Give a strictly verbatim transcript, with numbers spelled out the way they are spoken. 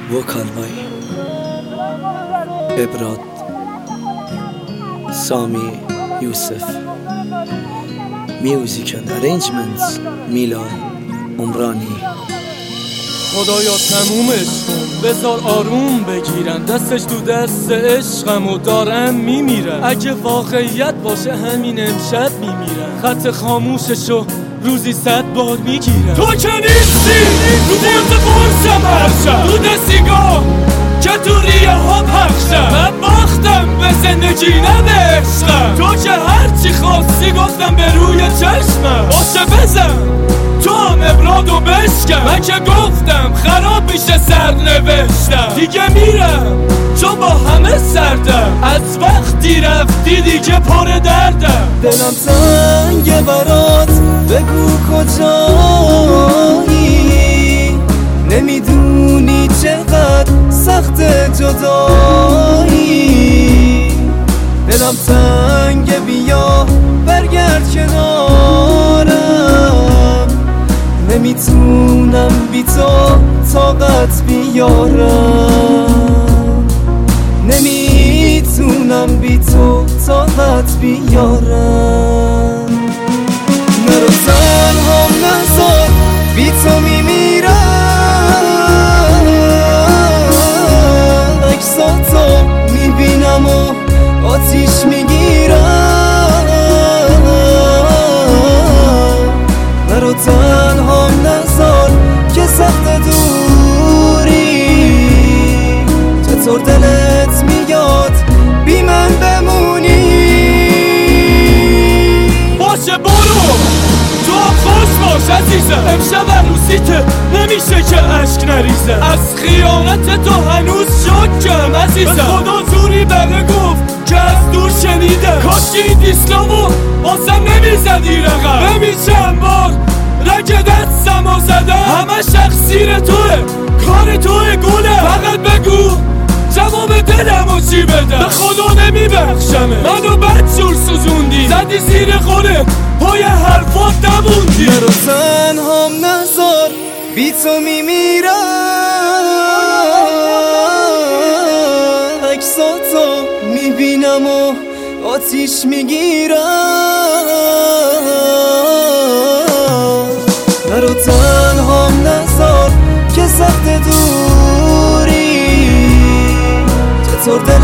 vocal by Ebrad Sami Yusuf, music and arrangements Milan Umrani. خدایا تمومش کن، بذار آروم بگیرن، دستش تو دست عشقم و دارم میمیرن. اگه واقعیت باشه همین امشب میمیرن، خط خاموششو روزی صد بار میگیرن. تو که نیستی رو بورد قرصم هرشم، رو دستیگاه که تو ریه ها پخشم. من باختم به زندگی نه به عشقم، تو که هرچی خواستی گفتم به روی چشمم. باشه بزن تو هم ابرادو بشکن، من که گفتم خراب میشه سرنوشتم. دیگه میرم چون با همه سردم، از وقتی رفتی دیگه پر دردم. دلم تنگه برات، بگو کجایی، نمیدونی چقدر سخت جدایی. دلم تنگه بیا برگرد کنارم، نمیتونم بی تو طاقت بیارم، نمیتونم بی تو طاقت بیارم. نرو تنها نذار، بی تو میمیرم، عکساتو میبینم و آتیش میگیرم. نرو تنها نذار که سخت دوری، چطور دلت میاد بی من بمونی. باشه برو تو خوش باش عزیزم، امشب عروسیته نمیشه که عشق نریزه. از خیانت تو هنوز شکم عزیزم، به خدا زوری بله گفت که از دور شنیدم. کاشی این دیسلامو بازم نمیزدی رقم، نمیشم بار رگ دستمو زدم. همه شخصیر توه، کار توه گله، فقط بگو جواب دلمو چی بدم. به خدا نمیبخشمه، منو بدجور سوزوندی، زدی زیر خونه پای حرفات نموندی. نرو تنهام نذار، بی تو میمیرم، عکساتو میبینم و آتیش میگیرم. نرو تنهام نذار که سخت دوری، چطور